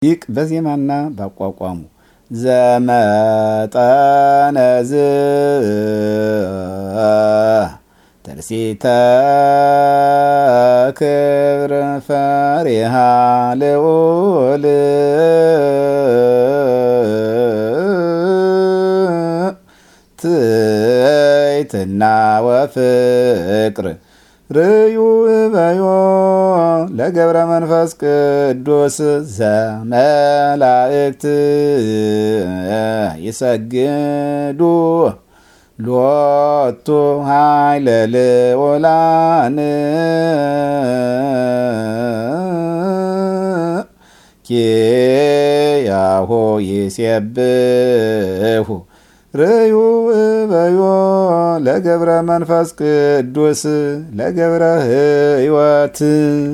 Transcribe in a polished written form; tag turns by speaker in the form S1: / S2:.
S1: ይቅ በዜማና ባቋቋሙ ዘመጠነዝ ተርሲተ ክብር ፈሪሃ ልዑል ትሕትና ወፍቅር ርዩ በዮ ለገብረ መንፈስ ቅዱስ ዘመላእክት ይሰግዱ ሎቱ ኃይለ ልዑላን ኪያሁ ይሴብሑ ርዩ በዮ ለገብረ መንፈስ ቅዱስ ለገብረ ሕይወት